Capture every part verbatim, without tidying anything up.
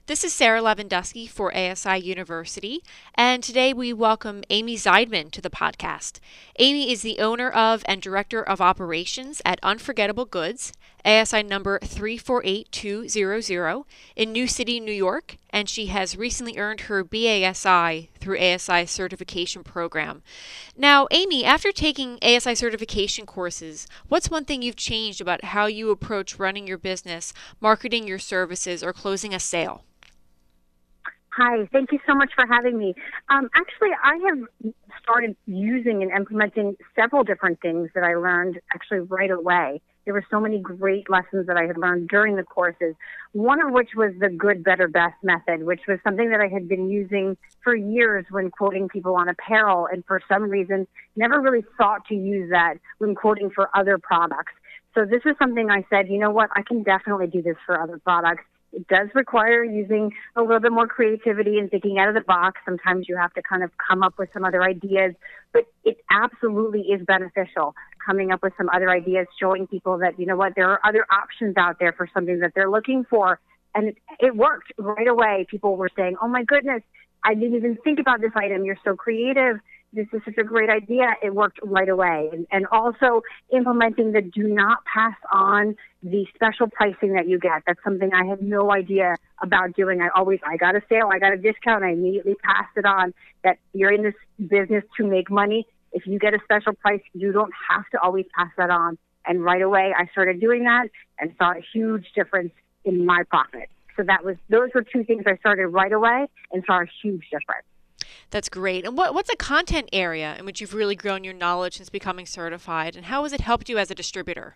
This is Sarah Lewandowski for A S I University, and today we welcome Amy Zeidman to the podcast. Amy is the owner of and director of operations at Unforgettable Goods, A S I number three four eight two zero zero, in New City, New York, and she has recently earned her B A S I through A S I certification program. Now, Amy, after taking A S I certification courses, what's one thing you've changed about how you approach running your business, marketing your services, or closing a sale? Hi, thank you so much for having me. Um, actually, I have started using and implementing several different things that I learned actually right away. There were so many great lessons that I had learned during the courses, one of which was the good, better, best method, which was something that I had been using for years when quoting people on apparel, and for some reason never really thought to use that when quoting for other products. So this is something I said, you know what, I can definitely do this for other products. It does require using a little bit more creativity and thinking out of the box. Sometimes you have to kind of come up with some other ideas, but it absolutely is beneficial coming up with some other ideas, showing people that, you know what, there are other options out there for something that they're looking for. And it, it worked right away. People were saying, oh my goodness, I didn't even think about this item. You're so creative. This is such a great idea. It worked right away. And, and also implementing the do not pass on the special pricing that you get. That's something I had no idea about doing. I always, I got a sale, I got a discount, I immediately passed it on. That you're in this business to make money. If you get a special price, you don't have to always pass that on. And right away, I started doing that and saw a huge difference in my profit. So that was, those were two things I started right away and saw a huge difference. That's great. And what, what's a content area in which you've really grown your knowledge since becoming certified, and how has it helped you as a distributor?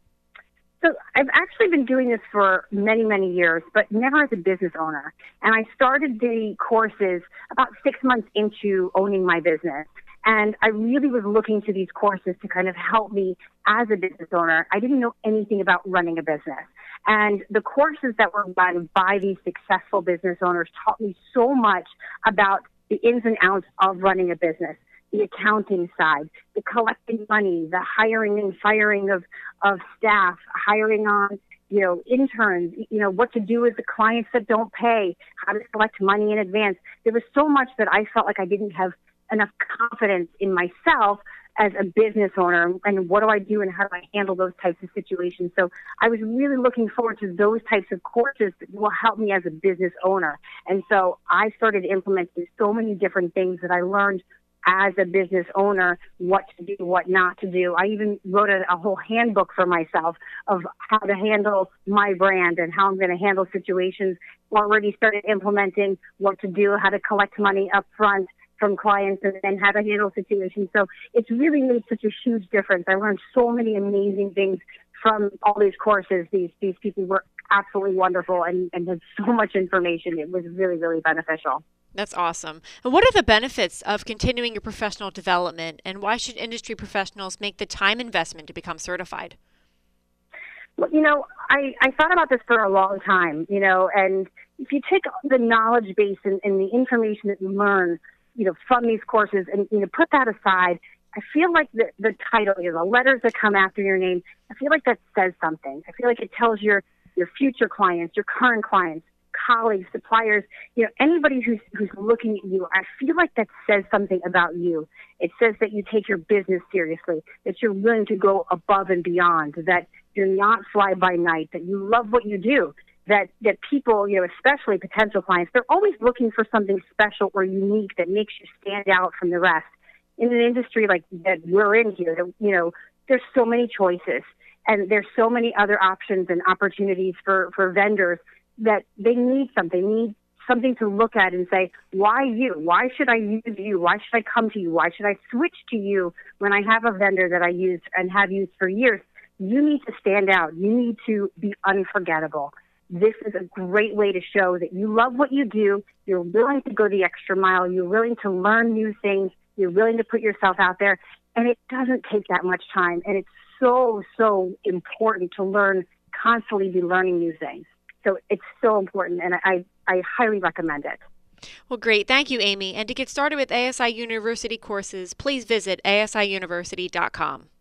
So I've actually been doing this for many, many years, but never as a business owner. And I started the courses about six months into owning my business. And I really was looking to these courses to kind of help me as a business owner. I didn't know anything about running a business. And the courses that were run by these successful business owners taught me so much about the ins and outs of running a business, the accounting side, the collecting money, the hiring and firing of, of staff, hiring on, you know, interns, you know, what to do with the clients that don't pay, how to collect money in advance. There was so much that I felt like I didn't have enough confidence in myself as a business owner, and what do I do and how do I handle those types of situations. So I was really looking forward to those types of courses that will help me as a business owner. And so I started implementing so many different things that I learned as a business owner, what to do, what not to do. I even wrote a, a whole handbook for myself of how to handle my brand and how I'm going to handle situations. Already started implementing what to do, how to collect money up front from clients, and then how to handle situations. So it's really made such a huge difference. I learned so many amazing things from all these courses. These these people were absolutely wonderful and, and had so much information. It was really, really beneficial. That's awesome. And what are the benefits of continuing your professional development, and why should industry professionals make the time investment to become certified? Well, you know, I, I thought about this for a long time, you know, and if you take the knowledge base and, and the information that you learn, you know, from these courses and, you know, put that aside, I feel like the, the title, you know, the letters that come after your name, I feel like that says something. I feel like it tells your, your future clients, your current clients, colleagues, suppliers, you know, anybody who's, who's looking at you, I feel like that says something about you. It says that you take your business seriously, that you're willing to go above and beyond, that you're not fly by night, that you love what you do. That, that people, you know, especially potential clients, they're always looking for something special or unique that makes you stand out from the rest. In an industry like that we're in here, you know, there's so many choices and there's so many other options and opportunities for, for vendors that they need something, they need something to look at and say, why you? Why should I use you? Why should I come to you? Why should I switch to you when I have a vendor that I use and have used for years? You need to stand out. You need to be unforgettable. This is a great way to show that you love what you do, you're willing to go the extra mile, you're willing to learn new things, you're willing to put yourself out there, and it doesn't take that much time. And it's so, so important to learn, constantly be learning new things. So it's so important, and I, I highly recommend it. Well, great. Thank you, Amy. And to get started with A S I University courses, please visit A S I university dot com.